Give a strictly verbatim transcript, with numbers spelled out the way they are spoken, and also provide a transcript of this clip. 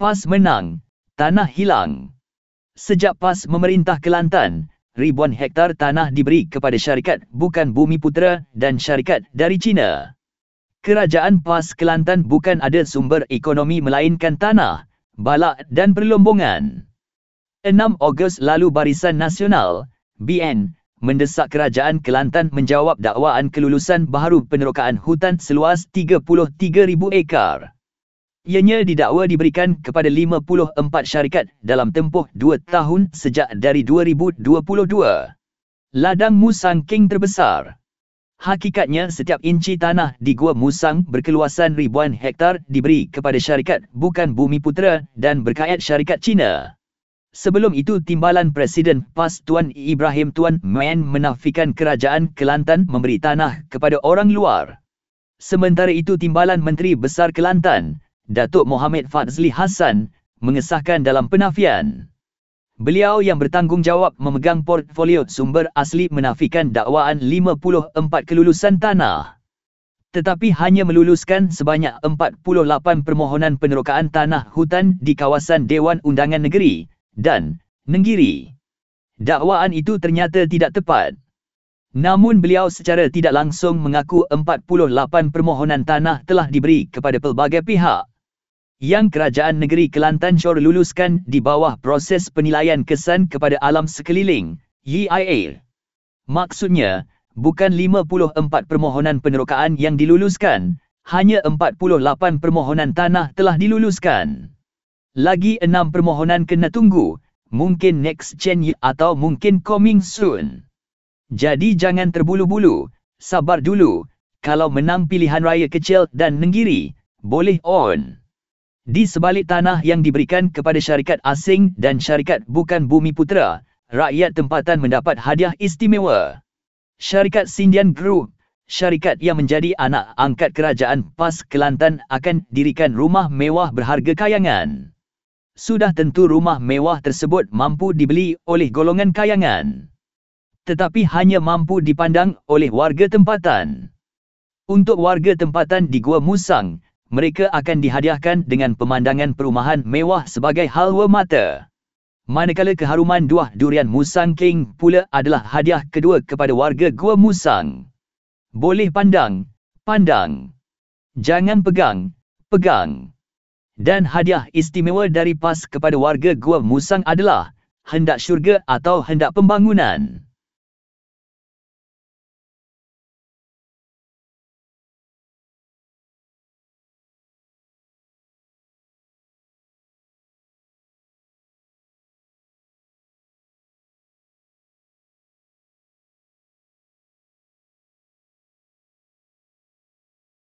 PAS menang, tanah hilang. Sejak PAS memerintah Kelantan, ribuan hektar tanah diberi kepada syarikat bukan Bumiputera dan syarikat dari China. Kerajaan PAS Kelantan bukan ada sumber ekonomi melainkan tanah, balak dan perlombongan. enam Ogos lalu Barisan Nasional, B N, mendesak kerajaan Kelantan menjawab dakwaan kelulusan baharu penerokaan hutan seluas tiga puluh tiga ribu ekar. Ianya didakwa diberikan kepada lima puluh empat syarikat dalam tempoh dua tahun sejak dari dua ribu dua puluh dua. Ladang Musang King terbesar. Hakikatnya setiap inci tanah di Gua Musang berkeluasan ribuan hektar diberi kepada syarikat bukan Bumiputera dan berkait syarikat China. Sebelum itu Timbalan Presiden PAS Tuan Ibrahim Tuan Men menafikan kerajaan Kelantan memberi tanah kepada orang luar. Sementara itu Timbalan Menteri Besar Kelantan, Datuk Mohamed Fadzli Hassan, mengesahkan dalam penafian. Beliau yang bertanggungjawab memegang portfolio sumber asli menafikan dakwaan lima puluh empat kelulusan tanah. Tetapi hanya meluluskan sebanyak empat puluh lapan permohonan penerokaan tanah hutan di kawasan Dewan Undangan Negeri dan Nenggiri. Dakwaan itu ternyata tidak tepat. Namun beliau secara tidak langsung mengaku empat puluh lapan permohonan tanah telah diberi kepada pelbagai pihak yang Kerajaan Negeri Kelantan syur luluskan di bawah proses penilaian kesan kepada alam sekeliling, Y I A. Maksudnya, bukan lima puluh empat permohonan penerokaan yang diluluskan, hanya empat puluh lapan permohonan tanah telah diluluskan. Lagi enam permohonan kena tunggu, mungkin next gen atau mungkin coming soon. Jadi jangan terbulu-bulu, sabar dulu, kalau menang pilihan raya kecil dan Nenggiri, boleh on. Di sebalik tanah yang diberikan kepada syarikat asing dan syarikat bukan Bumiputera, rakyat tempatan mendapat hadiah istimewa. Syarikat Sindian Group, syarikat yang menjadi anak angkat kerajaan PAS Kelantan akan dirikan rumah mewah berharga kayangan. Sudah tentu rumah mewah tersebut mampu dibeli oleh golongan kayangan, tetapi hanya mampu dipandang oleh warga tempatan. Untuk warga tempatan di Gua Musang, mereka akan dihadiahkan dengan pemandangan perumahan mewah sebagai halwa mata. Manakala keharuman Duah Durian Musang King pula adalah hadiah kedua kepada warga Gua Musang. Boleh pandang, pandang. Jangan pegang, pegang. Dan hadiah istimewa dari PAS kepada warga Gua Musang adalah hendak syurga atau hendak pembangunan.